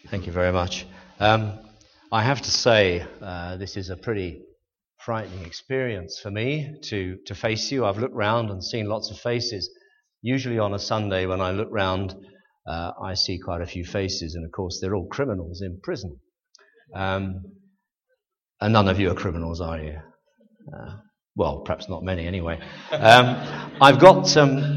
Thank you very much. I have to say, this is a pretty frightening experience for me to face you. I've looked round and seen lots of faces. Usually on a Sunday when I look round, I see quite a few faces, and of course they're all criminals in prison. And none of you are criminals, are you? Well, perhaps not many anyway. I've got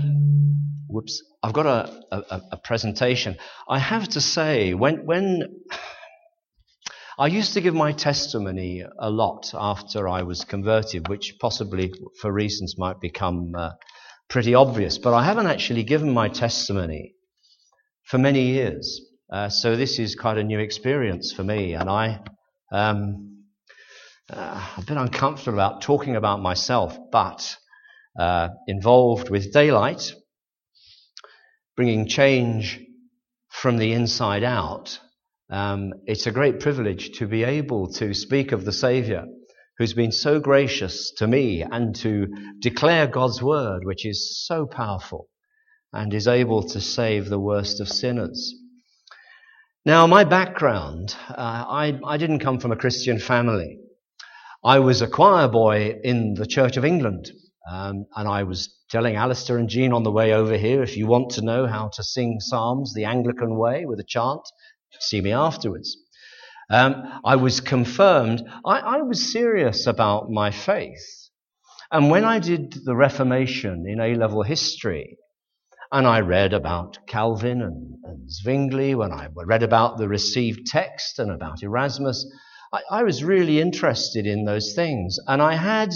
a presentation. I have to say, when I used to give my testimony a lot after I was converted, which possibly for reasons might become pretty obvious, but I haven't actually given my testimony for many years. So this is quite a new experience for me, and I'm a bit uncomfortable about talking about myself, but involved with Daylight, bringing change from the inside out. It's a great privilege to be able to speak of the Saviour who's been so gracious to me and to declare God's word, which is so powerful and is able to save the worst of sinners. Now, my background, I didn't come from a Christian family. I was a choir boy in the Church of England, and I was telling Alistair and Jean on the way over here, if you want to know how to sing psalms the Anglican way with a chant, see me afterwards. I was confirmed. I was serious about my faith. And when I did the Reformation in A-level history, and I read about Calvin and Zwingli, when I read about the received text and about Erasmus, I was really interested in those things. And I had,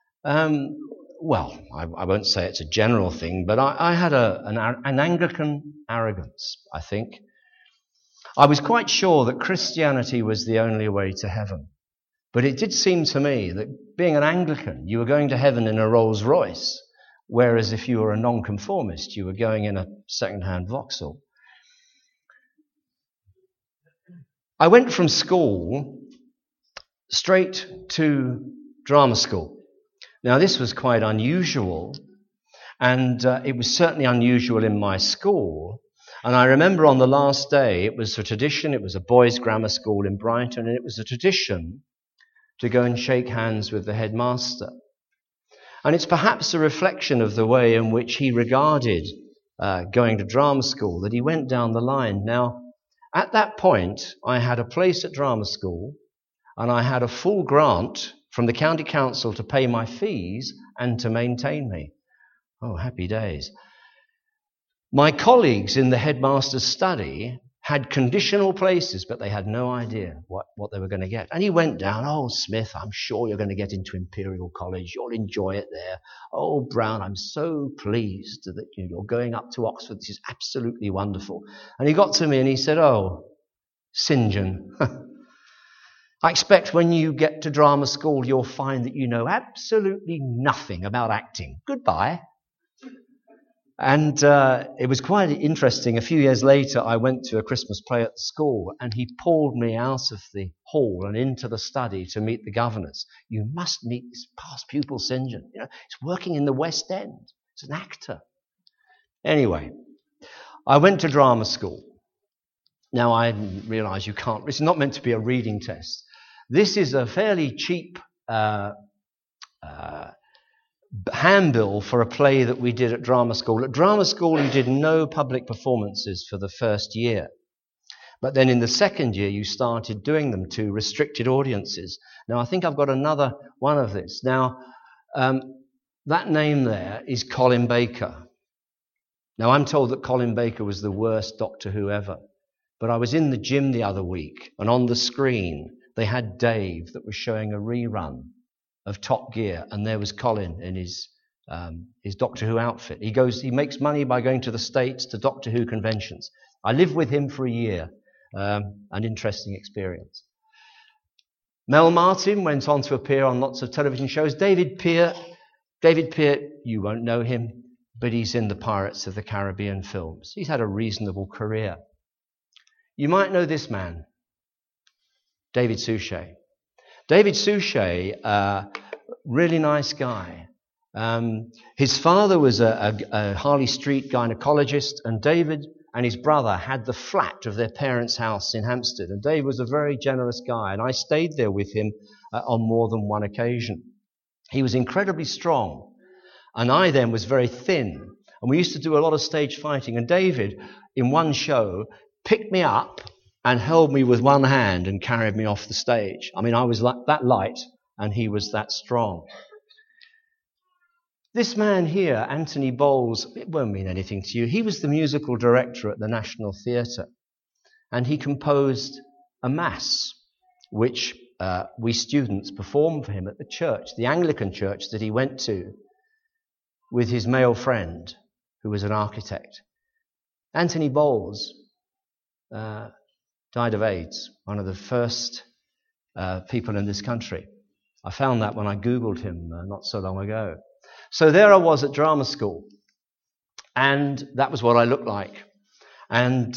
I won't say it's a general thing, but I had an Anglican arrogance, I think. I was quite sure that Christianity was the only way to heaven. But it did seem to me that being an Anglican, you were going to heaven in a Rolls Royce, whereas if you were a nonconformist, you were going in a second-hand Vauxhall. I went from school straight to drama school. Now, this was quite unusual, and it was certainly unusual in my school. And I remember on the last day, it was a tradition, it was a boys' grammar school in Brighton, and it was a tradition to go and shake hands with the headmaster. And it's perhaps a reflection of the way in which he regarded going to drama school, that he went down the line. Now, at that point, I had a place at drama school, and I had a full grant from the county council to pay my fees and to maintain me. Oh, happy days. My colleagues in the headmaster's study had conditional places, but they had no idea what they were going to get. And he went down, "Oh, Smith, I'm sure you're going to get into Imperial College. You'll enjoy it there. Oh, Brown, I'm so pleased that you're going up to Oxford. This is absolutely wonderful." And he got to me and he said, "Oh, St. John, I expect when you get to drama school, you'll find that you know absolutely nothing about acting. Goodbye." And it was quite interesting. A few years later, I went to a Christmas play at the school, and he pulled me out of the hall and into the study to meet the governors. "You must meet this past pupil, St. John. He's working in the West End. He's an actor." Anyway, I went to drama school. Now, I realise it's not meant to be a reading test. This is a fairly cheap handbill for a play that we did at drama school. At drama school, you did no public performances for the first year. But then in the second year, you started doing them to restricted audiences. Now, I think I've got another one of this. Now, that name there is Colin Baker. Now, I'm told that Colin Baker was the worst Doctor Who ever. But I was in the gym the other week, and on the screen, they had Dave that was showing a rerun of Top Gear, and there was Colin in his Doctor Who outfit. He makes money by going to the States to Doctor Who conventions. I lived with him for a year, an interesting experience. Mel Martin went on to appear on lots of television shows. David Peart, you won't know him, but he's in the Pirates of the Caribbean films. He's had a reasonable career. You might know this man, David Suchet. David Suchet, really nice guy. His father was a Harley Street gynecologist, and David and his brother had the flat of their parents' house in Hampstead. And Dave was a very generous guy, and I stayed there with him on more than one occasion. He was incredibly strong, and I then was very thin. And we used to do a lot of stage fighting. And David, in one show, picked me up and held me with one hand and carried me off the stage. I mean, I was that light, and he was that strong. This man here, Anthony Bowles, it won't mean anything to you. He was the musical director at the National Theatre, and he composed a mass, which we students performed for him at the church, the Anglican church that he went to, with his male friend, who was an architect. Anthony Bowles died of AIDS, one of the first people in this country. I found that when I Googled him not so long ago. So there I was at drama school, and that was what I looked like. And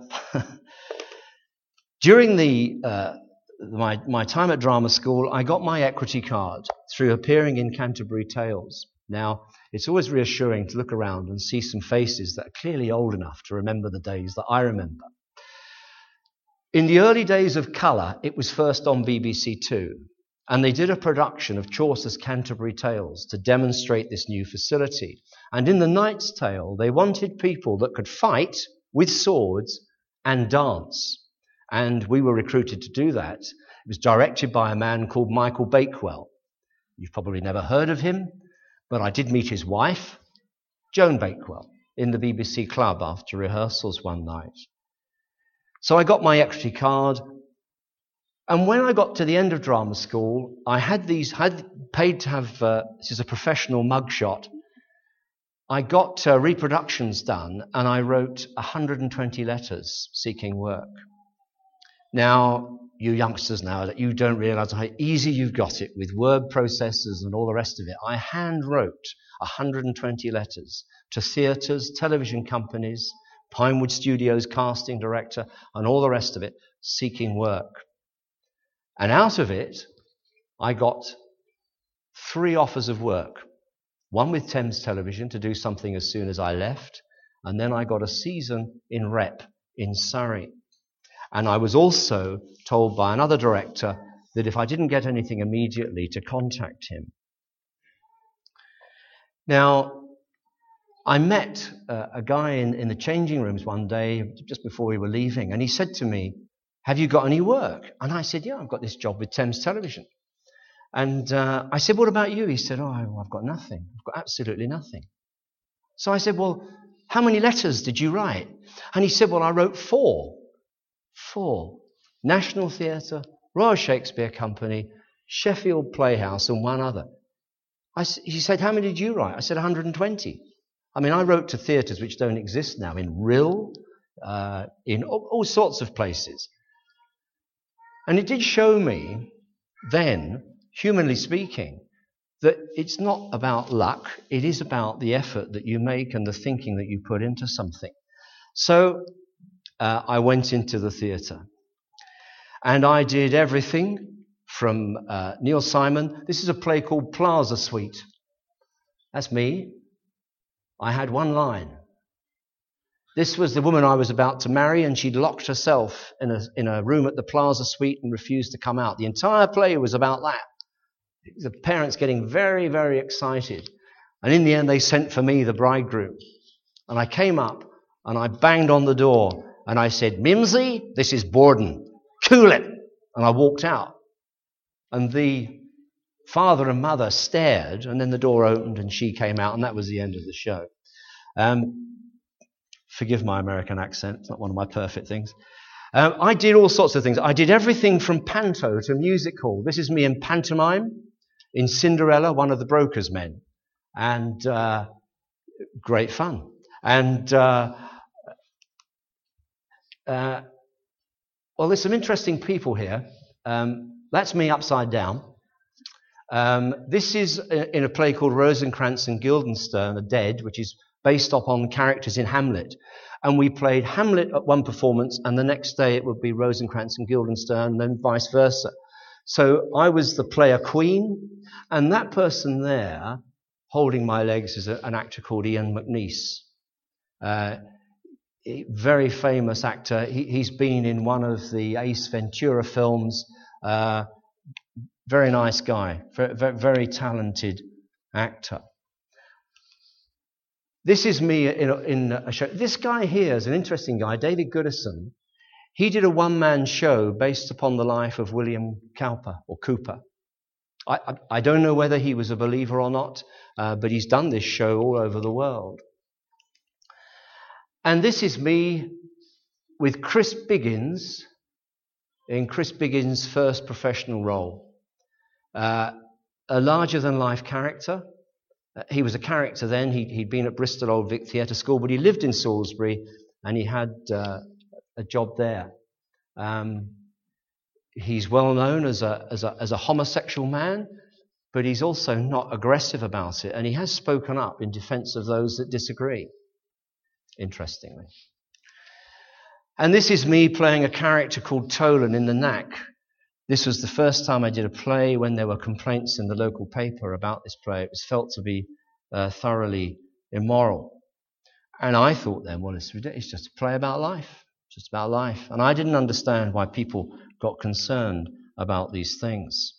during my time at drama school, I got my equity card through appearing in Canterbury Tales. Now, it's always reassuring to look around and see some faces that are clearly old enough to remember the days that I remember. In the early days of colour, it was first on BBC Two, and they did a production of Chaucer's Canterbury Tales to demonstrate this new facility. And in The Knight's Tale, they wanted people that could fight with swords and dance. And we were recruited to do that. It was directed by a man called Michael Bakewell. You've probably never heard of him, but I did meet his wife, Joan Bakewell, in the BBC club after rehearsals one night. So I got my equity card, and when I got to the end of drama school, I had paid to have, this is a professional mugshot. I got reproductions done, and I wrote 120 letters seeking work. Now, you youngsters now, that you don't realise how easy you've got it with word processors and all the rest of it. I hand wrote 120 letters to theatres, television companies, Pinewood Studios casting director, and all the rest of it, seeking work. And out of it, I got 3 offers of work. One with Thames Television to do something as soon as I left, and then I got a season in rep in Surrey. And I was also told by another director that if I didn't get anything immediately, to contact him. Now, I met a guy in the changing rooms one day, just before we were leaving, and he said to me, "Have you got any work?" And I said, "Yeah, I've got this job with Thames Television." And I said, "What about you?" He said, "Oh, I've got nothing. I've got absolutely nothing." So I said, "Well, how many letters did you write?" And he said, "Well, I wrote 4. 4. National Theatre, Royal Shakespeare Company, Sheffield Playhouse, and one other." He said, "How many did you write?" I said, 120. I mean, I wrote to theatres which don't exist now, in Rill, in all sorts of places. And it did show me then, humanly speaking, that it's not about luck, it is about the effort that you make and the thinking that you put into something. So I went into the theatre, and I did everything from Neil Simon. This is a play called Plaza Suite. That's me. I had one line. This was the woman I was about to marry, and she'd locked herself in a room at the Plaza Suite and refused to come out. The entire play was about that. The parents getting very, very excited. And in the end, they sent for me, the bridegroom. And I came up, and I banged on the door, and I said, "Mimsy, this is Borden. Cool it." And I walked out. And the father and mother stared, and then the door opened, and she came out, and that was the end of the show. Forgive my American accent. It's not one of my perfect things. I did all sorts of things. I did everything from panto to music hall. This is me in pantomime, in Cinderella, one of the broker's men. And great fun. And, well, there's some interesting people here. That's me upside down. This is in a play called Rosencrantz and Guildenstern are Dead, which is based upon characters in Hamlet. And we played Hamlet at one performance, and the next day it would be Rosencrantz and Guildenstern, and then vice versa. So I was the player queen, and that person there, holding my legs, is an actor called Ian McNeice. very famous actor. He's been in one of the Ace Ventura films. Very nice guy, very talented actor. This is me in a show. This guy here is an interesting guy, David Goodison. He did a one-man show based upon the life of William Cowper, or Cooper. I don't know whether he was a believer or not, but he's done this show all over the world. And this is me with Chris Biggins in Chris Biggins' first professional role. A larger-than-life character. He was a character then. He'd been at Bristol Old Vic Theatre School, but he lived in Salisbury, and he had a job there. He's well known as a homosexual man, but he's also not aggressive about it, and he has spoken up in defence of those that disagree, interestingly. And this is me playing a character called Tolan in the Knack. This was the first time I did a play when there were complaints in the local paper about this play. It was felt to be thoroughly immoral. And I thought then, well, it's just a play about life. Just about life. And I didn't understand why people got concerned about these things.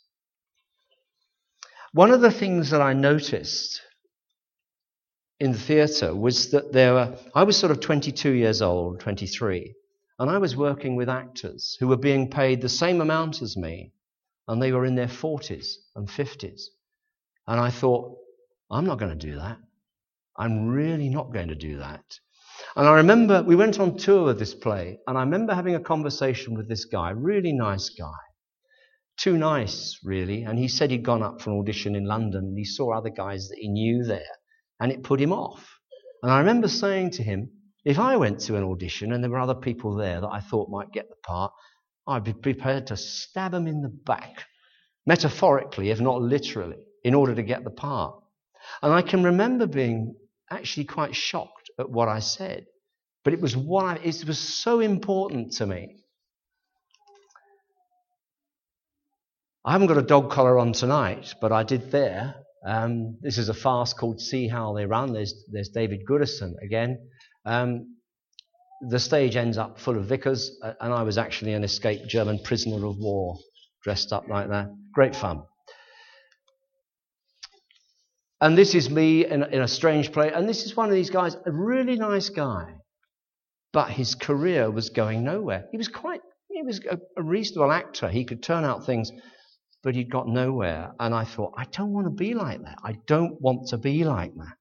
One of the things that I noticed in the theatre was that I was sort of 22 years old, 23, and I was working with actors who were being paid the same amount as me, and they were in their 40s and 50s. And I thought, I'm not going to do that. I'm really not going to do that. And I remember we went on tour with this play, and I remember having a conversation with this guy, really nice guy. Too nice, really. And he said he'd gone up for an audition in London, and he saw other guys that he knew there, and it put him off. And I remember saying to him, if I went to an audition and there were other people there that I thought might get the part, I'd be prepared to stab them in the back, metaphorically, if not literally, in order to get the part. And I can remember being actually quite shocked at what I said. But it was so important to me. I haven't got a dog collar on tonight, but I did there. This is a farce called See How They Run. There's David Goodison again. The stage ends up full of vicars, and I was actually an escaped German prisoner of war, dressed up like that. Great fun. And this is me in a strange play, and this is one of these guys, a really nice guy, but his career was going nowhere. He was a reasonable actor. He could turn out things, but he'd got nowhere. And I thought, I don't want to be like that. I don't want to be like that.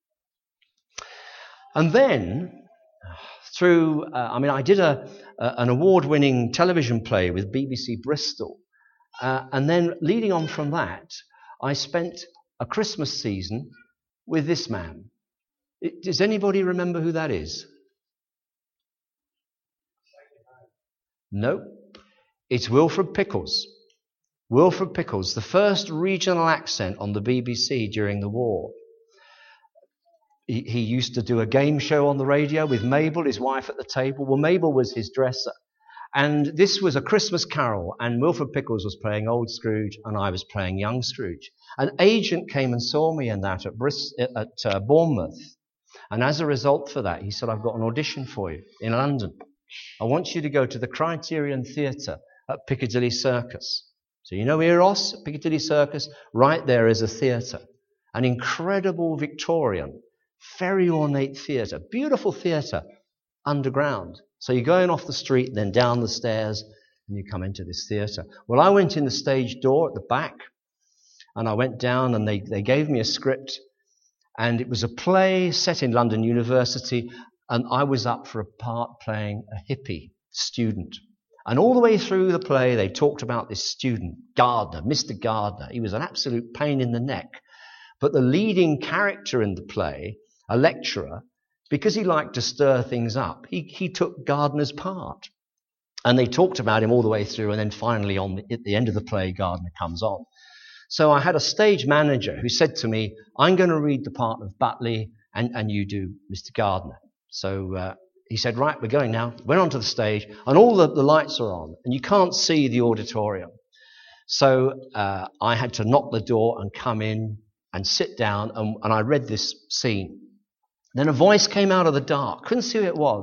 And then, I did an award-winning television play with BBC Bristol. And then, leading on from that, I spent a Christmas season with this man. Does anybody remember who that is? No. It's Wilfred Pickles. Wilfred Pickles, the first regional accent on the BBC during the war. He used to do a game show on the radio with Mabel, his wife, at the table. Well, Mabel was his dresser. And this was a Christmas carol, and Wilfred Pickles was playing Old Scrooge, and I was playing Young Scrooge. An agent came and saw me in that at Bournemouth. And as a result for that, he said, I've got an audition for you in London. I want you to go to the Criterion Theatre at Piccadilly Circus. So you know Eros, Piccadilly Circus? Right there is a theatre. An incredible Victorian, very ornate theatre, beautiful theatre, underground. So you're going off the street, then down the stairs, and you come into this theatre. Well, I went in the stage door at the back, and I went down, and they gave me a script, and it was a play set in London University, and I was up for a part playing a hippie student. And all the way through the play, they talked about this student, Gardner, Mr. Gardner. He was an absolute pain in the neck. But the leading character in the play, a lecturer, because he liked to stir things up, he took Gardner's part. And they talked about him all the way through, and then finally at the end of the play, Gardner comes on. So I had a stage manager who said to me, I'm going to read the part of Butley, and you do Mr. Gardner. So he said, right, we're going now. Went onto the stage, and all the lights are on, and you can't see the auditorium. So I had to knock the door and come in and sit down, and I read this scene. Then a voice came out of the dark. Couldn't see who it was.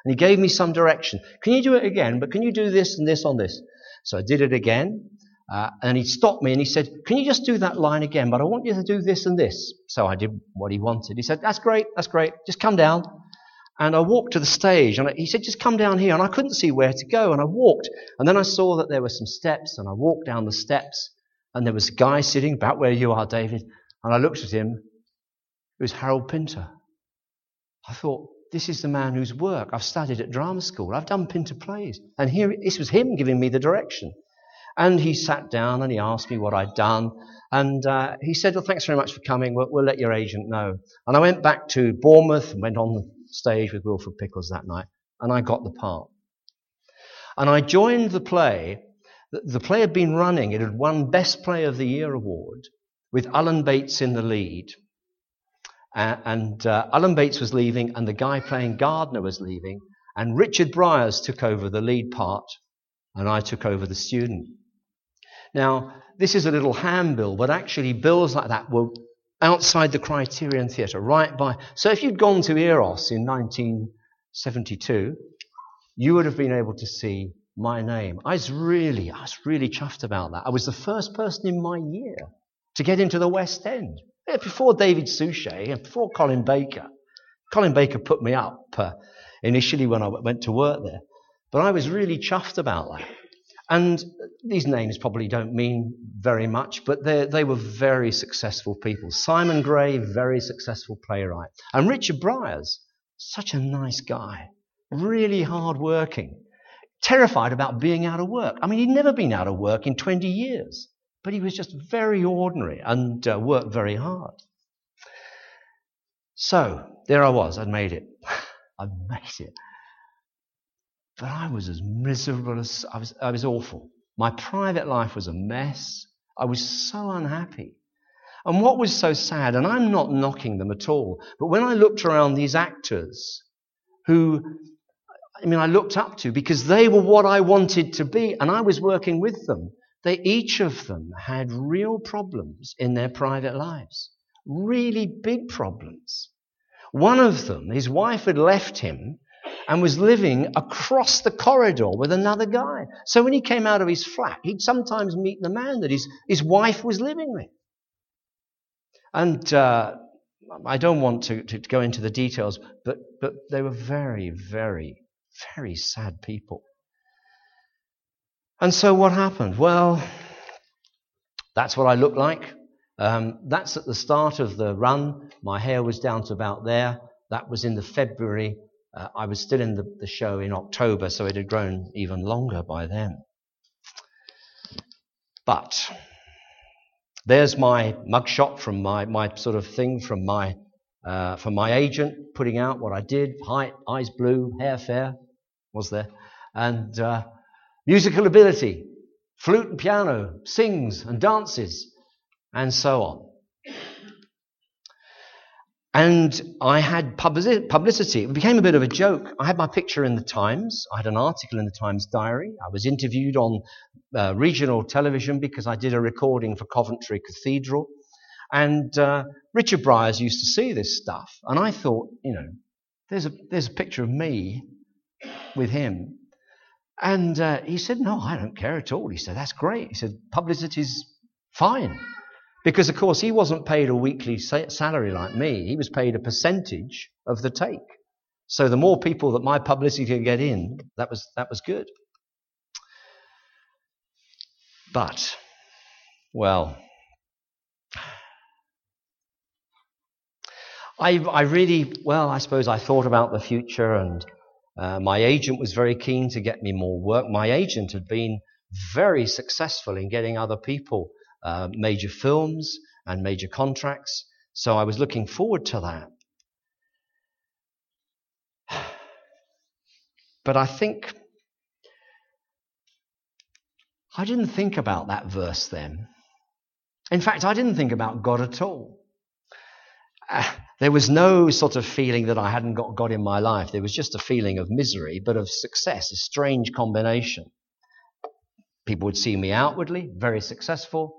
And he gave me some direction. Can you do it again? But can you do this and this on this? So I did it again. And he stopped me and he said, can you just do that line again? But I want you to do this and this. So I did what he wanted. He said, that's great. Just come down. And I walked to the stage, and he said, just come down here. And I couldn't see where to go. And I walked. And then I saw that there were some steps, and I walked down the steps. And there was a guy sitting about where you are, David. And I looked at him. It was Harold Pinter. I thought, this is the man whose work I've studied at drama school. I've done Pinter plays. And here, this was him giving me the direction. And he sat down and he asked me what I'd done. And he said, well, thanks very much for coming. We'll let your agent know. And I went back to Bournemouth and went on the stage with Wilfred Pickles that night. And I got the part. And I joined the play. The play had been running. It had won Best Play of the Year award with Alan Bates in the lead. And Alan Bates was leaving, and the guy playing Gardner was leaving. And Richard Briers took over the lead part, and I took over the student. Now, this is a little handbill, but actually bills like that were outside the Criterion Theatre, right by. So if you'd gone to Eros in 1972, you would have been able to see my name. I was really chuffed about that. I was the first person in my year to get into the West End. Before David Suchet and before Colin Baker. Colin Baker put me up initially when I went to work there. But I was really chuffed about that. And these names probably don't mean very much, but they were very successful people. Simon Gray, very successful playwright. And Richard Briers, such a nice guy. Really hard-working. Terrified about being out of work. I mean, he'd never been out of work in 20 years. But he was just very ordinary and worked very hard. So, there I was. I'd made it. I'd made it. But I was as miserable as... I was awful. My private life was a mess. I was so unhappy. And what was so sad, and I'm not knocking them at all, but when I looked around these actors who... I looked up to, because they were what I wanted to be, and I was working with them. Each of them had real problems in their private lives. Really big problems. One of them, his wife had left him and was living across the corridor with another guy. So when he came out of his flat, he'd sometimes meet the man that his wife was living with. And I don't want to go into the details, but they were very, very, very sad people. And so what happened? Well, that's what I looked like. That's at the start of the run. My hair was down to about there. That was in the February. I was still in the show in October, so it had grown even longer by then. But there's my mugshot from my sort of thing from my agent, putting out what I did. Height, eyes blue, hair fair, was there. And musical ability, flute and piano, sings and dances, and so on. And I had publicity. It became a bit of a joke. I had my picture in the Times. I had an article in the Times Diary. I was interviewed on regional television because I did a recording for Coventry Cathedral. And Richard Briers used to see this stuff. And I thought, there's a picture of me with him. And he said, no, I don't care at all. He said, that's great. He said, publicity's fine. Because, of course, he wasn't paid a weekly salary like me. He was paid a percentage of the take. So the more people that my publicity could get in, that was good. But, well, I suppose I thought about the future, and my agent was very keen to get me more work. My agent had been very successful in getting other people major films and major contracts. So I was looking forward to that. But I didn't think about that verse then. In fact, I didn't think about God at all. There was no sort of feeling that I hadn't got God in my life. There was just a feeling of misery, but of success, a strange combination. People would see me outwardly, very successful.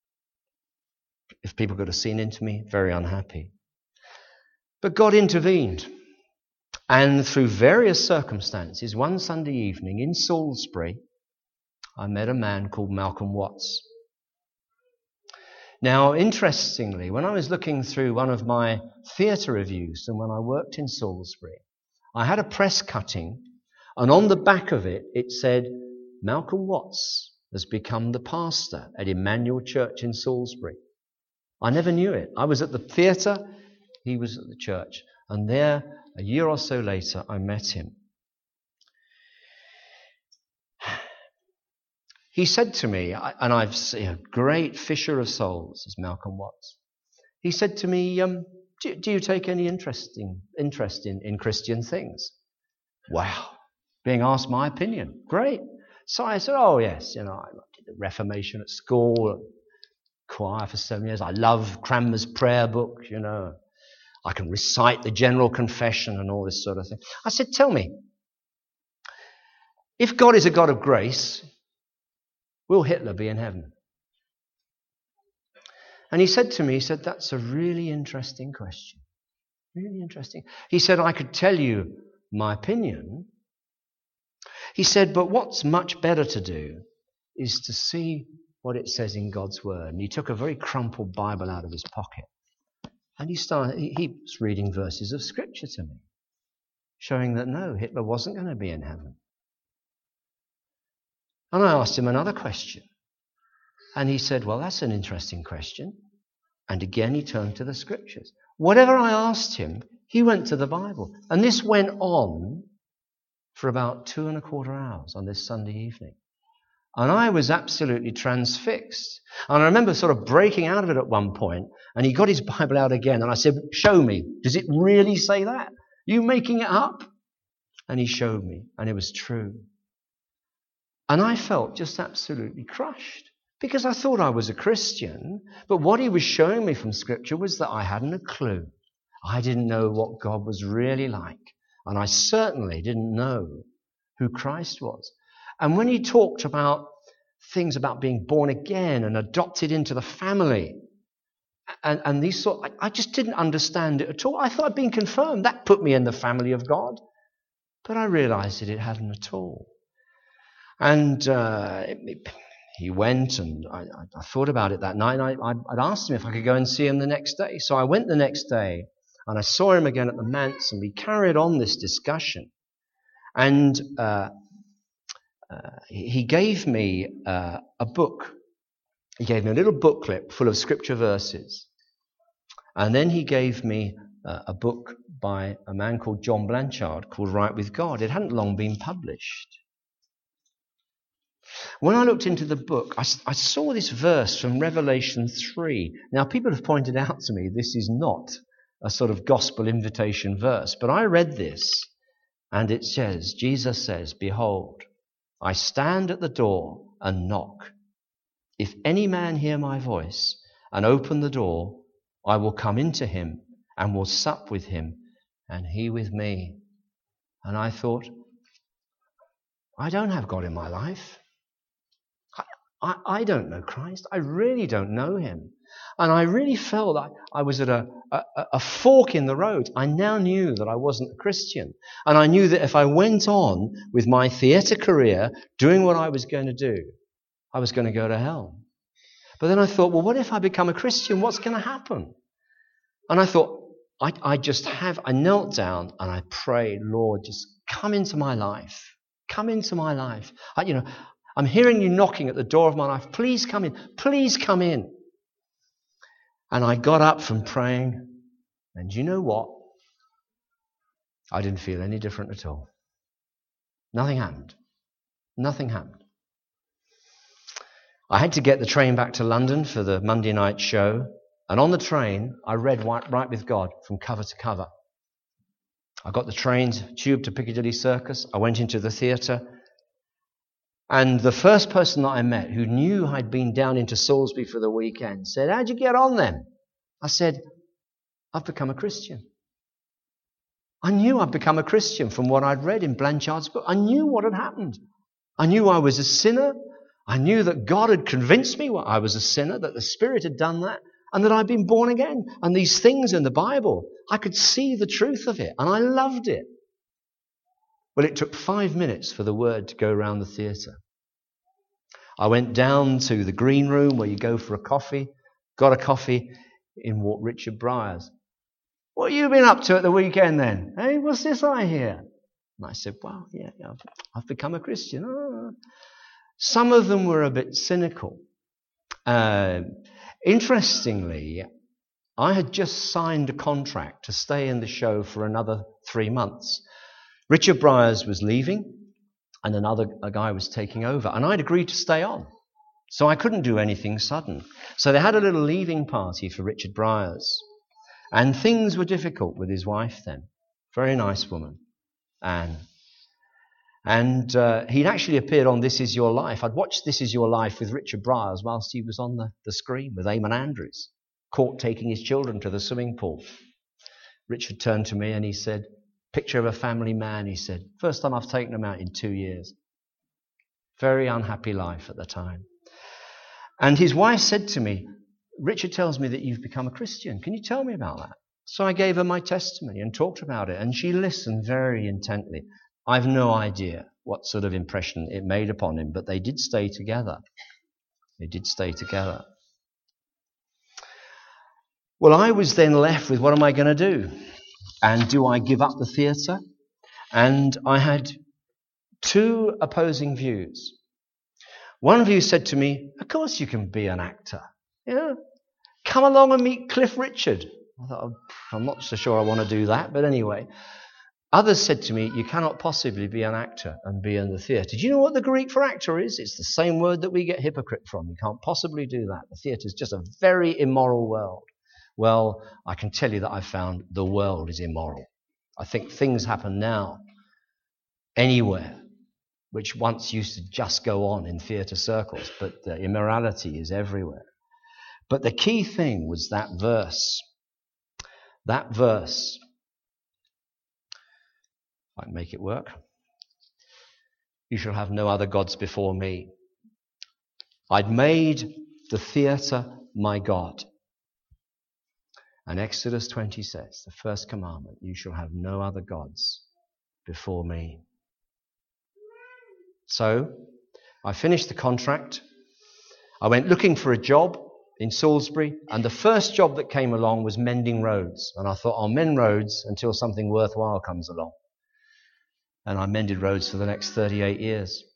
If people could have seen into me, very unhappy. But God intervened. And through various circumstances, one Sunday evening in Salisbury, I met a man called Malcolm Watts. Now, interestingly, when I was looking through one of my theatre reviews and when I worked in Salisbury, I had a press cutting, and on the back of it, it said, Malcolm Watts has become the pastor at Emmanuel Church in Salisbury. I never knew it. I was at the theatre, he was at the church. And there, a year or so later, I met him. He said to me, and I've seen a great fisher of souls, is Malcolm Watts. He said to me, do you take any interest in Christian things? Wow. Being asked my opinion. Great. So I said, oh yes, I did the Reformation at school, choir for 7 years. I love Cranmer's prayer book, I can recite the General Confession and all this sort of thing. I said, tell me, if God is a God of grace, will Hitler be in heaven? And he said to me, that's a really interesting question. Really interesting. He said, I could tell you my opinion. He said, but what's much better to do is to see what it says in God's Word. And he took a very crumpled Bible out of his pocket. And he was reading verses of Scripture to me, showing that no, Hitler wasn't going to be in heaven. And I asked him another question. And he said, well, that's an interesting question. And again, he turned to the Scriptures. Whatever I asked him, he went to the Bible. And this went on for about 2.25 hours on this Sunday evening. And I was absolutely transfixed. And I remember sort of breaking out of it at one point, and he got his Bible out again. And I said, show me. Does it really say that? Are you making it up? And he showed me, and it was true. And I felt just absolutely crushed because I thought I was a Christian, but what he was showing me from Scripture was that I hadn't a clue. I didn't know what God was really like, and I certainly didn't know who Christ was. And when he talked about things about being born again and adopted into the family, and these sort, I just didn't understand it at all. I thought I'd been confirmed. That put me in the family of God. But I realized that it hadn't at all. And he went, and I thought about it that night, and I'd asked him if I could go and see him the next day. So I went the next day, and I saw him again at the manse, and we carried on this discussion. And he gave me a book. He gave me a little booklet full of Scripture verses. And then he gave me a book by a man called John Blanchard called Right with God. It hadn't long been published. When I looked into the book, I saw this verse from Revelation 3. Now, people have pointed out to me this is not a sort of gospel invitation verse, but I read this, and it says, Jesus says, behold, I stand at the door and knock. If any man hear my voice and open the door, I will come into him and will sup with him and he with me. And I thought, I don't have God in my life. I don't know Christ. I really don't know him. And I really felt that I was at a fork in the road. I now knew that I wasn't a Christian. And I knew that if I went on with my theatre career, doing what I was going to do, I was going to go to hell. But then I thought, well, what if I become a Christian? What's going to happen? And I thought, I knelt down and I prayed, Lord, just come into my life. Come into my life. I'm hearing you knocking at the door of my life. Please come in. Please come in. And I got up from praying, and you know what? I didn't feel any different at all. Nothing happened. Nothing happened. I had to get the train back to London for the Monday night show, and on the train, I read Right with God from cover to cover. I got the tube to Piccadilly Circus. I went into the theatre. And the first person that I met who knew I'd been down into Salisbury for the weekend said, how'd you get on then? I said, I've become a Christian. I knew I'd become a Christian from what I'd read in Blanchard's book. I knew what had happened. I knew I was a sinner. I knew that God had convinced me I was a sinner, that the Spirit had done that, and that I'd been born again. And these things in the Bible, I could see the truth of it, and I loved it. Well, it took 5 minutes for the word to go around the theatre. I went down to the green room where you go for a coffee, got a coffee, in walked Richard Bryars. What have you been up to at the weekend then? Hey, what's this I hear? And I said, well, yeah, I've become a Christian. Oh. Some of them were a bit cynical. Interestingly, I had just signed a contract to stay in the show for another 3 months. Richard Bryars was leaving, and a guy was taking over, and I'd agreed to stay on. So I couldn't do anything sudden. So they had a little leaving party for Richard Bryars. And things were difficult with his wife then. Very nice woman, Anne. And he'd actually appeared on This Is Your Life. I'd watched This Is Your Life with Richard Bryars whilst he was on the screen with Eamon Andrews, caught taking his children to the swimming pool. Richard turned to me and he said, picture of a family man, he said. First time I've taken them out in 2 years. Very unhappy life at the time. And his wife said to me, Richard tells me that you've become a Christian. Can you tell me about that? So I gave her my testimony and talked about it, and she listened very intently. I've no idea what sort of impression it made upon him, but they did stay together. They did stay together. Well, I was then left with, what am I going to do? And do I give up the theatre? And I had two opposing views. One view said to me, of course you can be an actor. Yeah. Come along and meet Cliff Richard. I thought, I'm not so sure I want to do that, but anyway. Others said to me, you cannot possibly be an actor and be in the theatre. Do you know what the Greek for actor is? It's the same word that we get hypocrite from. You can't possibly do that. The theatre is just a very immoral world. Well, I can tell you that I've found the world is immoral. I think things happen now anywhere, which once used to just go on in theatre circles, but the immorality is everywhere. But the key thing was that verse. That verse. I can make it work. You shall have no other gods before me. I'd made the theatre my God. And Exodus 20 says, the first commandment, you shall have no other gods before me. So, I finished the contract. I went looking for a job in Salisbury, and the first job that came along was mending roads. And I thought, I'll mend roads until something worthwhile comes along. And I mended roads for the next 38 years.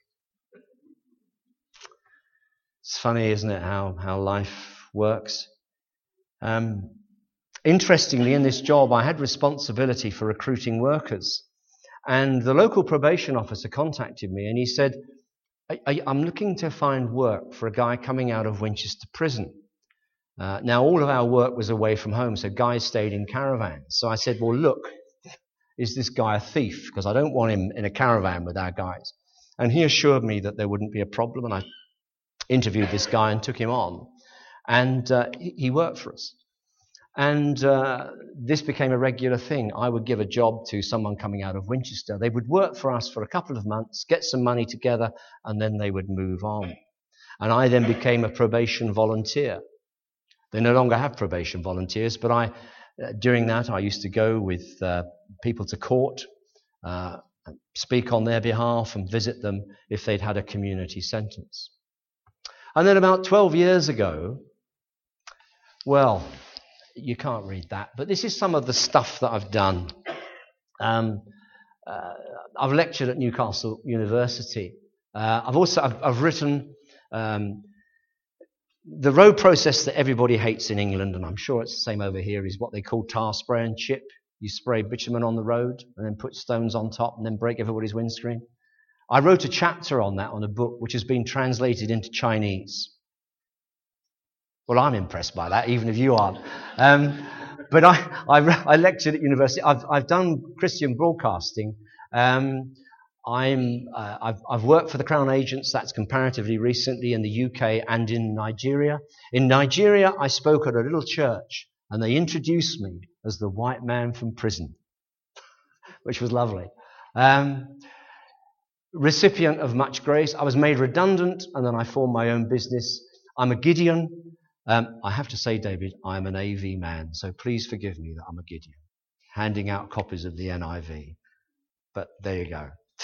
It's funny, isn't it, how life works? Interestingly, in this job, I had responsibility for recruiting workers. And the local probation officer contacted me and he said, I'm looking to find work for a guy coming out of Winchester Prison. Now, all of our work was away from home, so guys stayed in caravans. So I said, well, look, is this guy a thief? Because I don't want him in a caravan with our guys. And he assured me that there wouldn't be a problem. And I interviewed this guy and took him on. And he worked for us. And this became a regular thing. I would give a job to someone coming out of Winchester. They would work for us for a couple of months, get some money together, and then they would move on. And I then became a probation volunteer. They no longer have probation volunteers, but during that I used to go with people to court, speak on their behalf and visit them if they'd had a community sentence. And then about 12 years ago, well, you can't read that, but this is some of the stuff that I've done. I've lectured at Newcastle University. I've written the road process that everybody hates in England, and I'm sure it's the same over here, is what they call tar spray and chip. You spray bitumen on the road and then put stones on top and then break everybody's windscreen. I wrote a chapter on that on a book which has been translated into Chinese. Well, I'm impressed by that, even if you aren't. But I lectured at university. I've done Christian broadcasting. I've worked for the Crown Agents. That's comparatively recently in the UK and in Nigeria. In Nigeria, I spoke at a little church, and they introduced me as the white man from prison, which was lovely. Recipient of much grace. I was made redundant, and then I formed my own business. I'm a Gideon. I have to say, David, I'm an AV man, so please forgive me that I'm a Gideon, handing out copies of the NIV. But there you go.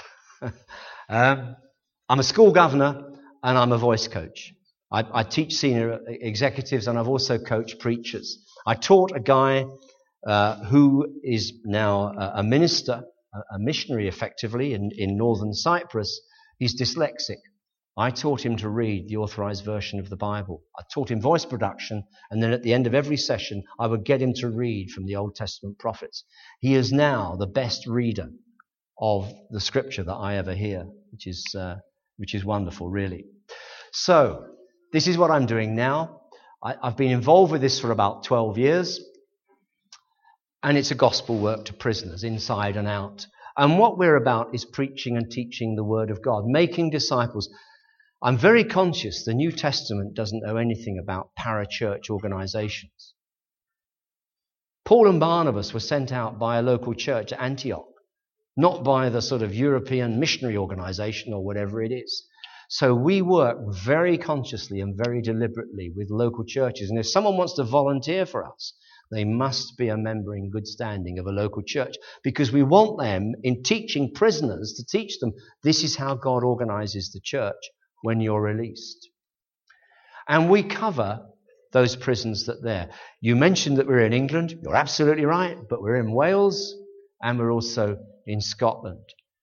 I'm a school governor and I'm a voice coach. I teach senior executives and I've also coached preachers. I taught a guy who is now a minister, a missionary effectively in northern Cyprus. He's dyslexic. I taught him to read the authorized version of the Bible. I taught him voice production, and then at the end of every session, I would get him to read from the Old Testament prophets. He is now the best reader of the scripture that I ever hear, which is wonderful, really. So, this is what I'm doing now. I've been involved with this for about 12 years, and it's a gospel work to prisoners, inside and out. And what we're about is preaching and teaching the Word of God, making disciples. I'm very conscious the New Testament doesn't know anything about parachurch organizations. Paul and Barnabas were sent out by a local church at Antioch, not by the sort of European missionary organization or whatever it is. So we work very consciously and very deliberately with local churches. And if someone wants to volunteer for us, they must be a member in good standing of a local church, because we want them, in teaching prisoners, to teach them this is how God organizes the church when you're released. And we cover those prisons that are there. You mentioned that we're in England. You're absolutely right, but we're in Wales and we're also in Scotland.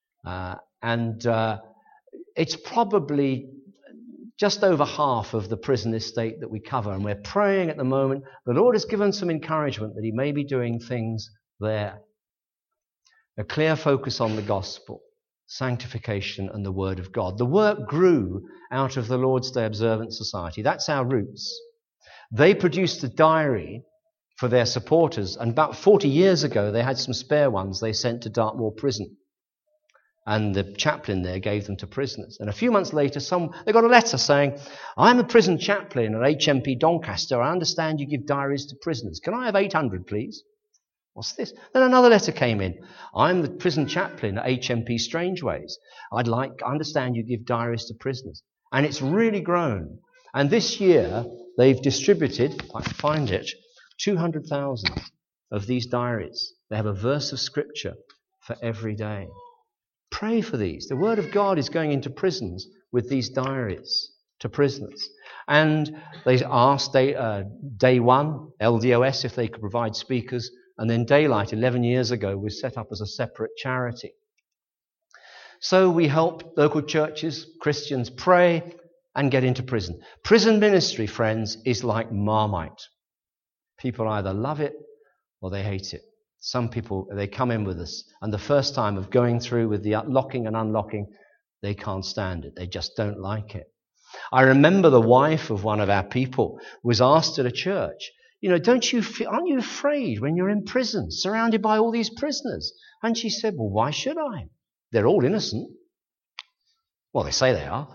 It's probably just over half of the prison estate that we cover, and we're praying at the moment. The Lord has given some encouragement that He may be doing things there. A clear focus on the gospel, sanctification, and the Word of God. The work grew out of the Lord's Day Observance Society. That's our roots. They produced a diary for their supporters, and about 40 years ago they had some spare ones they sent to Dartmoor Prison. And the chaplain there gave them to prisoners. And a few months later, they got a letter saying, I'm a prison chaplain at HMP Doncaster. I understand you give diaries to prisoners. Can I have 800, please? What's this? Then another letter came in. I'm the prison chaplain at HMP Strangeways. I understand you give diaries to prisoners. And it's really grown. And this year, they've distributed, if I can find it, 200,000 of these diaries. They have a verse of scripture for every day. Pray for these. The Word of God is going into prisons with these diaries to prisoners. And they asked Day One, LDOS, if they could provide speakers. And then Daylight, 11 years ago, was set up as a separate charity. So we help local churches, Christians, pray and get into prison. Prison ministry, friends, is like Marmite. People either love it or they hate it. Some people, they come in with us, and the first time of going through with the locking and unlocking, they can't stand it. They just don't like it. I remember the wife of one of our people was asked at a church, aren't you afraid when you're in prison, surrounded by all these prisoners? And she said, well, why should I? They're all innocent. Well, they say they are.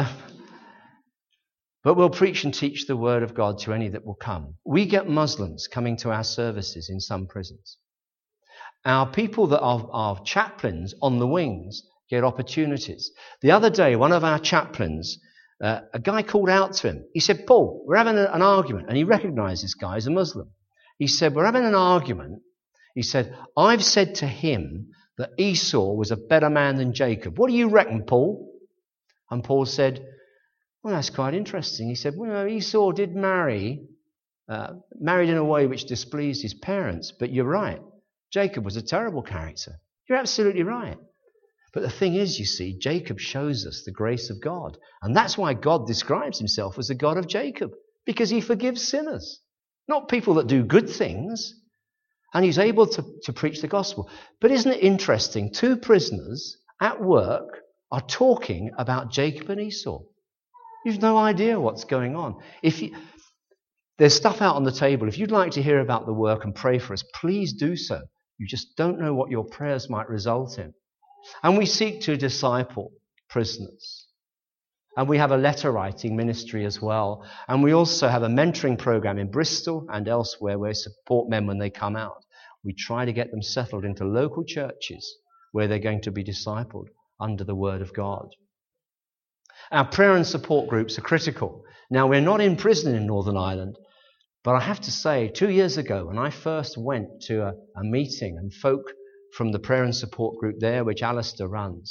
But we'll preach and teach the Word of God to any that will come. We get Muslims coming to our services in some prisons. Our people that are chaplains on the wings get opportunities. The other day, one of our chaplains, a guy called out to him. He said, Paul, we're having an argument. And he recognized this guy as a Muslim. He said, we're having an argument. He said, I've said to him that Esau was a better man than Jacob. What do you reckon, Paul? And Paul said, well, that's quite interesting. He said, well, Esau did married in a way which displeased his parents. But you're right. Jacob was a terrible character. You're absolutely right. But the thing is, you see, Jacob shows us the grace of God. And that's why God describes himself as the God of Jacob, because he forgives sinners, not people that do good things. And he's able to preach the gospel. But isn't it interesting? Two prisoners at work are talking about Jacob and Esau. You've no idea what's going on. There's stuff out on the table. If you'd like to hear about the work and pray for us, please do so. You just don't know what your prayers might result in. And we seek to disciple prisoners. And we have a letter writing ministry as well. And we also have a mentoring program in Bristol and elsewhere where we support men when they come out. We try to get them settled into local churches where they're going to be discipled under the Word of God. Our prayer and support groups are critical. Now, we're not in prison in Northern Ireland, but I have to say, 2 years ago, when I first went to a meeting and folk from the prayer and support group there, which Alistair runs,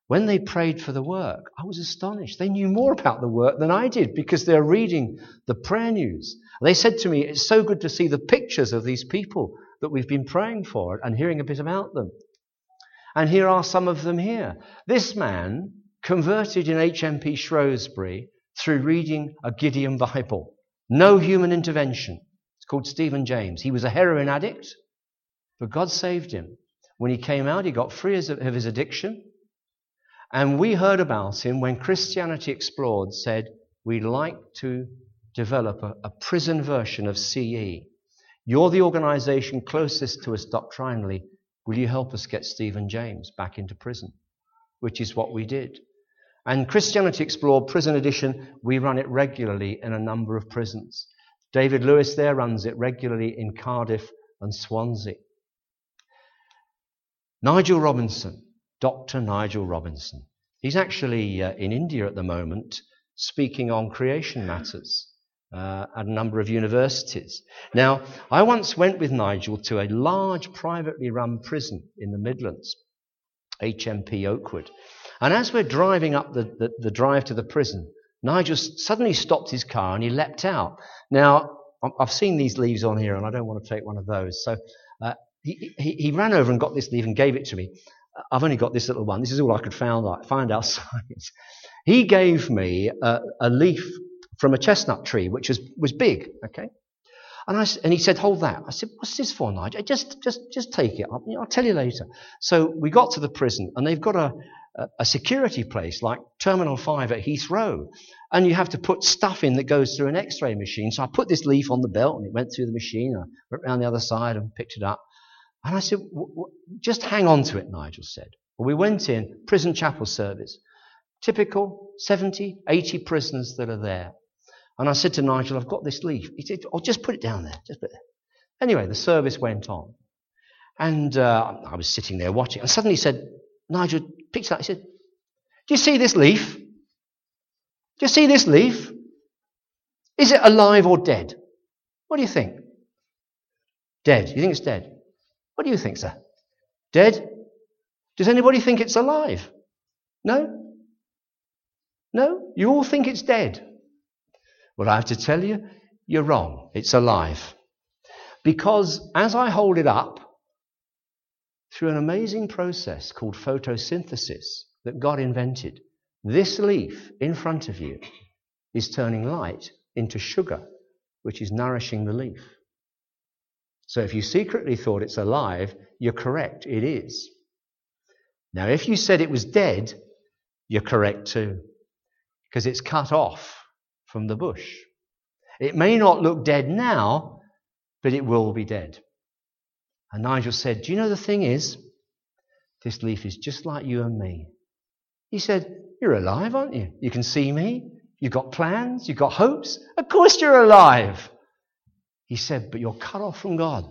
When they prayed for the work, I was astonished. They knew more about the work than I did because they're reading the prayer news. They said to me, it's so good to see the pictures of these people that we've been praying for and hearing a bit about them. And here are some of them here. This man converted in HMP Shrewsbury through reading a Gideon Bible. No human intervention. It's called Stephen James. He was a heroin addict, but God saved him. When he came out, he got free of his addiction. And we heard about him when Christianity Explored said, we'd like to develop a prison version of CE. You're the organisation closest to us doctrinally. Will you help us get Stephen James back into prison? Which is what we did. And Christianity Explored Prison Edition, we run it regularly in a number of prisons. David Lewis there runs it regularly in Cardiff and Swansea. Nigel Robinson, Dr. Nigel Robinson. He's actually in India at the moment speaking on creation matters at a number of universities. Now, I once went with Nigel to a large privately run prison in the Midlands, HMP Oakwood. And as we're driving up the drive to the prison, Nigel suddenly stopped his car and he leapt out. Now, I've seen these leaves on here and I don't want to take one of those. So he ran over and got this leaf and gave it to me. I've only got this little one. This is all I could find outside. He gave me a leaf from a chestnut tree, which was big, okay? And he said, hold that. I said, what's this for, Nigel? Just take it. I'll tell you later. So we got to the prison, and they've got a security place like Terminal 5 at Heathrow. And you have to put stuff in that goes through an X-ray machine. So I put this leaf on the belt, and it went through the machine. I went around the other side and picked it up. And I said, just hang on to it, Nigel said. Well, we went in, prison chapel service. Typical 70, 80 prisoners that are there. And I said to Nigel, I've got this leaf. He said, oh, just put it down there. Just put it there. Anyway, the service went on. And I was sitting there watching. And suddenly he said, Nigel picked it up. He said, do you see this leaf? Do you see this leaf? Is it alive or dead? What do you think? Dead. You think it's dead? What do you think, sir? Dead? Does anybody think it's alive? No? No? You all think it's dead. Well, I have to tell you, you're wrong. It's alive. Because as I hold it up, through an amazing process called photosynthesis that God invented, this leaf in front of you is turning light into sugar, which is nourishing the leaf. So if you secretly thought it's alive, you're correct, it is. Now, if you said it was dead, you're correct too, because it's cut off from the bush. It may not look dead now, but it will be dead. And Nigel said, do you know the thing is, this leaf is just like you and me. He said, you're alive, aren't you? You can see me. You've got plans. You've got hopes. Of course you're alive. He said, but you're cut off from God.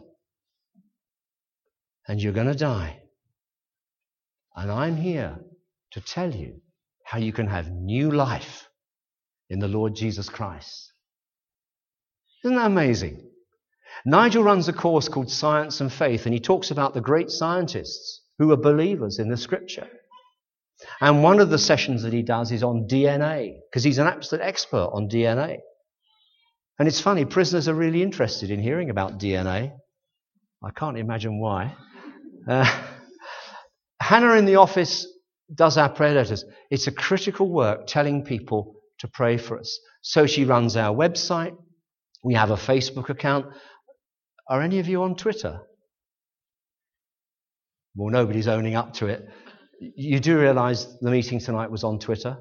And you're going to die. And I'm here to tell you how you can have new life in the Lord Jesus Christ. Isn't that amazing? Nigel runs a course called Science and Faith, and he talks about the great scientists who are believers in the Scripture. And one of the sessions that he does is on DNA, because he's an absolute expert on DNA. And it's funny, prisoners are really interested in hearing about DNA. I can't imagine why. Hannah in the office does our prayer letters. It's a critical work telling people to pray for us. So she runs our website. We have a Facebook account. Are any of you on Twitter? Well, nobody's owning up to it. You do realise the meeting tonight was on Twitter?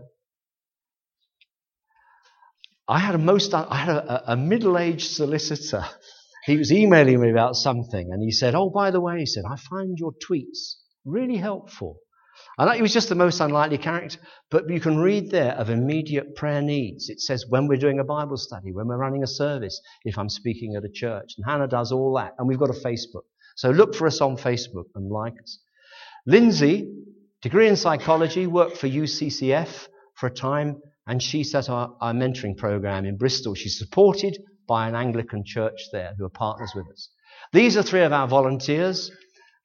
I had a middle-aged solicitor. He was emailing me about something, and he said, oh, by the way, he said, I find your tweets really helpful. And he was just the most unlikely character, but you can read there of immediate prayer needs. It says when we're doing a Bible study, when we're running a service, if I'm speaking at a church. And Hannah does all that. And we've got a Facebook. So look for us on Facebook and like us. Lindsay, degree in psychology, worked for UCCF for a time, and she set our mentoring program in Bristol. She's supported by an Anglican church there who are partners with us. These are three of our volunteers.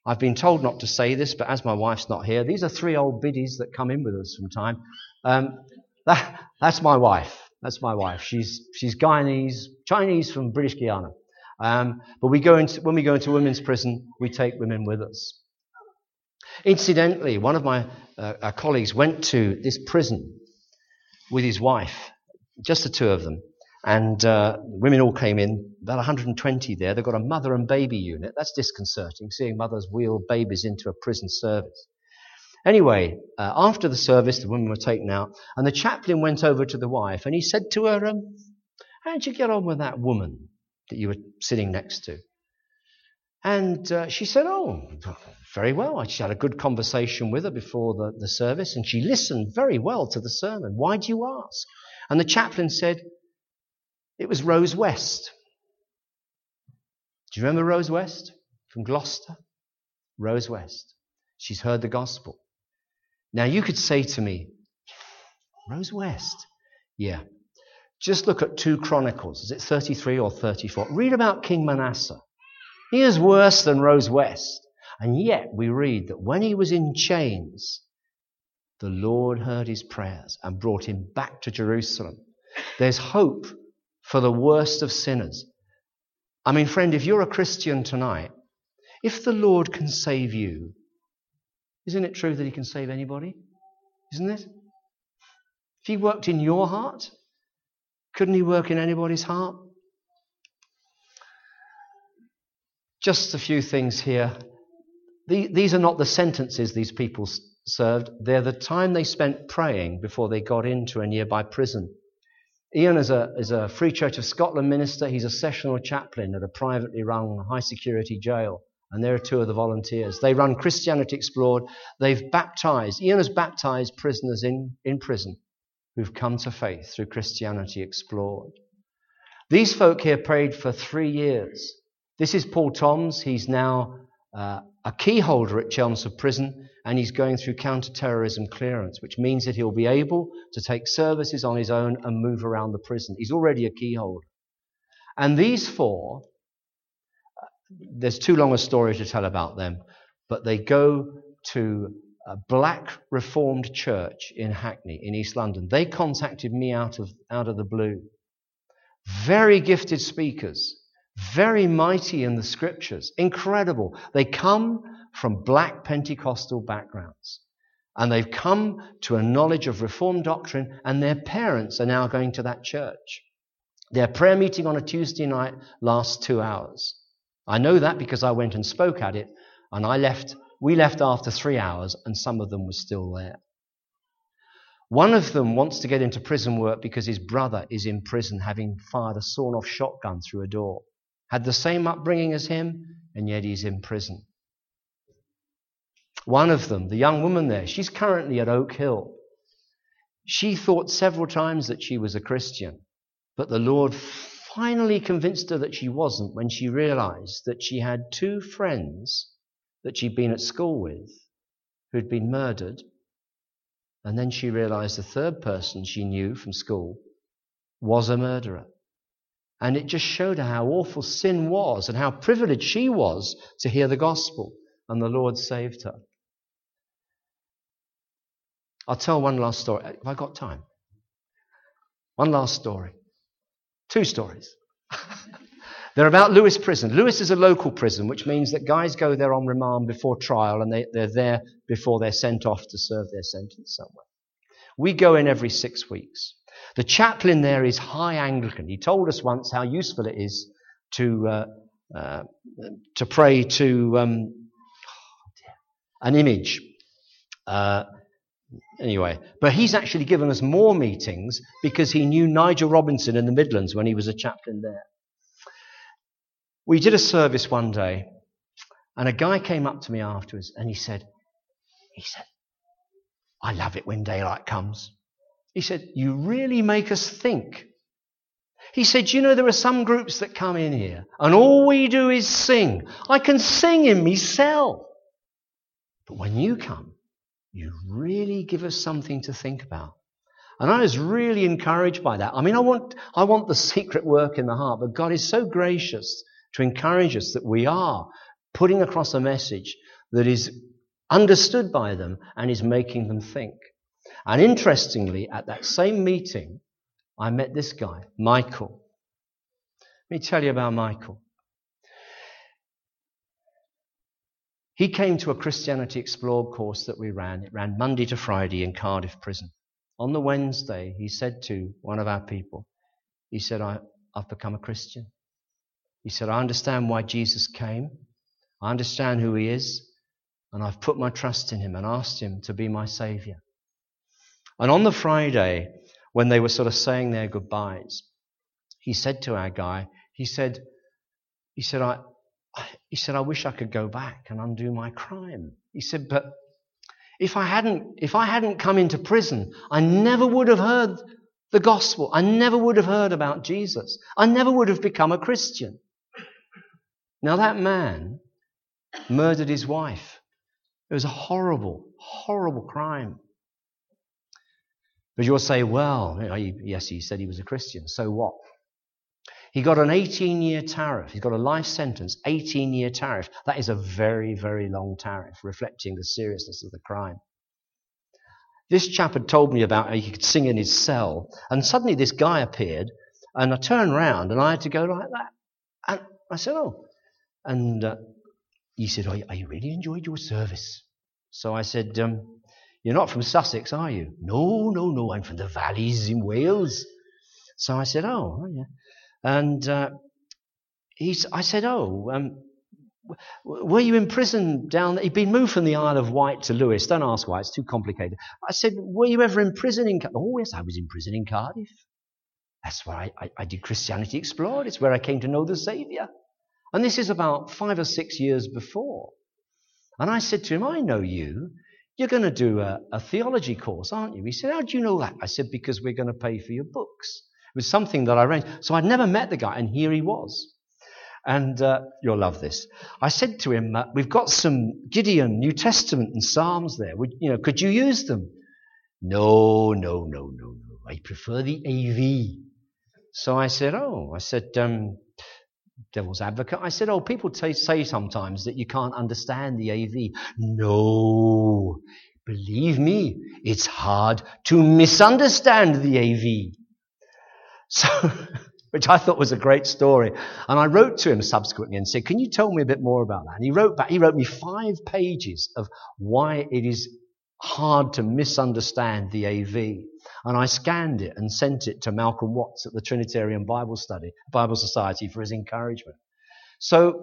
I've been told not to say this, but as my wife's not here, these are 3 old biddies that come in with us from time. That's my wife. That's my wife. She's Guyanese, Chinese from British Guiana. But when we go into women's prison, we take women with us. Incidentally, one of my colleagues went to this prison with his wife, just the 2 of them. And women all came in, about 120 there. They've got a mother and baby unit. That's disconcerting, seeing mothers wheel babies into a prison service. Anyway, after the service, the women were taken out, and the chaplain went over to the wife, and he said to her, how'd you get on with that woman that you were sitting next to? And she said, oh, very well. I just had a good conversation with her before the service, and she listened very well to the sermon. Why do you ask? And the chaplain said, it was Rose West. Do you remember Rose West from Gloucester? Rose West. She's heard the gospel. Now you could say to me, Rose West? Yeah. Just look at 2 Chronicles. Is it 33 or 34? Read about King Manasseh. He is worse than Rose West. And yet we read that when he was in chains, the Lord heard his prayers and brought him back to Jerusalem. There's hope for the worst of sinners. I mean, friend, if you're a Christian tonight, if the Lord can save you, isn't it true that he can save anybody? Isn't it? If he worked in your heart, couldn't he work in anybody's heart? Just a few things here. These are not the sentences these people served. They're the time they spent praying before they got into a nearby prison. Ian is a Free Church of Scotland minister. He's a sessional chaplain at a privately run high-security jail. And there are 2 of the volunteers. They run Christianity Explored. They've baptized. Ian has baptized prisoners in prison who've come to faith through Christianity Explored. These folk here prayed for 3 years. This is Paul Toms. He's now a key holder at Chelmsford Prison, and he's going through counter-terrorism clearance, which means that he'll be able to take services on his own and move around the prison. He's already a key holder. And these 4, there's too long a story to tell about them, but they go to a black Reformed church in Hackney, in East London. They contacted me out of the blue. Very gifted speakers, very mighty in the scriptures, incredible. They come from black Pentecostal backgrounds, and they've come to a knowledge of Reformed doctrine, and their parents are now going to that church. Their prayer meeting on a Tuesday night lasts 2 hours. I know that because I went and spoke at it, and we left after 3 hours, and some of them were still there. One of them wants to get into prison work because his brother is in prison, having fired a sawn-off shotgun through a door. Had the same upbringing as him, and yet he's in prison. One of them, the young woman there, she's currently at Oak Hill. She thought several times that she was a Christian, but the Lord finally convinced her that she wasn't when she realized that she had 2 friends that she'd been at school with who'd been murdered. And then she realized the 3rd person she knew from school was a murderer. And it just showed her how awful sin was and how privileged she was to hear the gospel. And the Lord saved her. I'll tell one last story. Have I got time? One last story. 2 stories. They're about Lewes Prison. Lewes is a local prison, which means that guys go there on remand before trial, and they're there before they're sent off to serve their sentence somewhere. We go in every 6 weeks. The chaplain there is high Anglican. He told us once how useful it is to pray to an image. Anyway, but he's actually given us more meetings because he knew Nigel Robinson in the Midlands when he was a chaplain there. We did a service one day, and a guy came up to me afterwards, and he said, I love it when daylight comes. He said, you really make us think. He said, you know, there are some groups that come in here, and all we do is sing. I can sing in me cell. But when you come, you really give us something to think about. And I was really encouraged by that. I mean, I want the secret work in the heart, but God is so gracious to encourage us that we are putting across a message that is understood by them and is making them think. And interestingly, at that same meeting, I met this guy, Michael. Let me tell you about Michael. He came to a Christianity Explored course that we ran. It ran Monday to Friday in Cardiff Prison. On the Wednesday, he said to one of our people, he said, I've become a Christian. He said, I understand why Jesus came. I understand who he is. And I've put my trust in him and asked him to be my Saviour. And on the Friday, when they were sort of saying their goodbyes, he said to our guy, he said, I wish I could go back and undo my crime. He said, but if I hadn't come into prison, I never would have heard the gospel. I never would have heard about Jesus. I never would have become a Christian. Now that man murdered his wife. It was a horrible, horrible crime. But you'll say, well, yes, he said he was a Christian. So what? He got an 18-year tariff. He's got a life sentence, 18-year tariff. That is a very, very long tariff, reflecting the seriousness of the crime. This chap had told me about how he could sing in his cell, and suddenly this guy appeared, and I turned round, and I had to go like that. And I said, oh. And he said, I really enjoyed your service. So I said, you're not from Sussex, are you? No, I'm from the valleys in Wales. So I said, oh yeah. And I said, were you in prison down there? He'd been moved from the Isle of Wight to Lewis. Don't ask why, it's too complicated. I said, were you ever in prison in Cardiff? Oh, yes, I was in prison in Cardiff. That's where I did Christianity Explored. It's where I came to know the Saviour. And this is about 5 or 6 years before. And I said to him, I know you. You're going to do a theology course, aren't you? He said, how do you know that? I said, because we're going to pay for your books. It was something that I arranged. So I'd never met the guy, and here he was. And you'll love this. I said to him, we've got some Gideon, New Testament and Psalms there. Could you use them? No. I prefer the AV. So I said, devil's advocate. I said, people say sometimes that you can't understand the AV. No, believe me, it's hard to misunderstand the AV. So, which I thought was a great story. And I wrote to him subsequently and said, can you tell me a bit more about that? And he wrote back, he wrote me 5 pages of why it is hard to misunderstand the AV. And I scanned it and sent it to Malcolm Watts at the Trinitarian Bible Society for his encouragement. So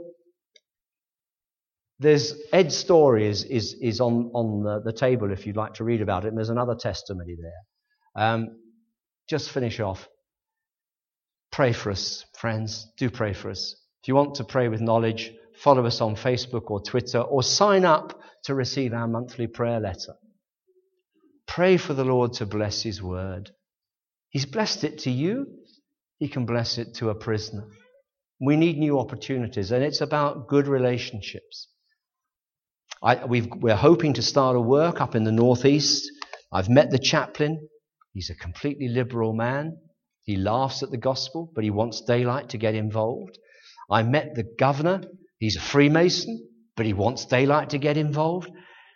there's Ed's story is on the table if you'd like to read about it. And there's another testimony there. Just finish off. Pray for us, friends. Do pray for us. If you want to pray with knowledge, follow us on Facebook or Twitter, or sign up to receive our monthly prayer letter. Pray for the Lord to bless his word. He's blessed it to you. He can bless it to a prisoner. We need new opportunities, and it's about good relationships. We're hoping to start a work up in the northeast. I've met the chaplain. He's a completely liberal man. He laughs at the gospel, but he wants daylight to get involved. I met the governor. He's a Freemason, but he wants daylight to get involved.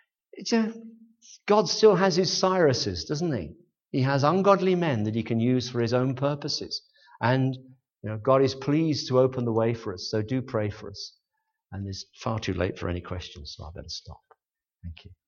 God still has his Cyruses, doesn't he? He has ungodly men that he can use for his own purposes. And God is pleased to open the way for us, so do pray for us. And it's far too late for any questions, so I better stop. Thank you.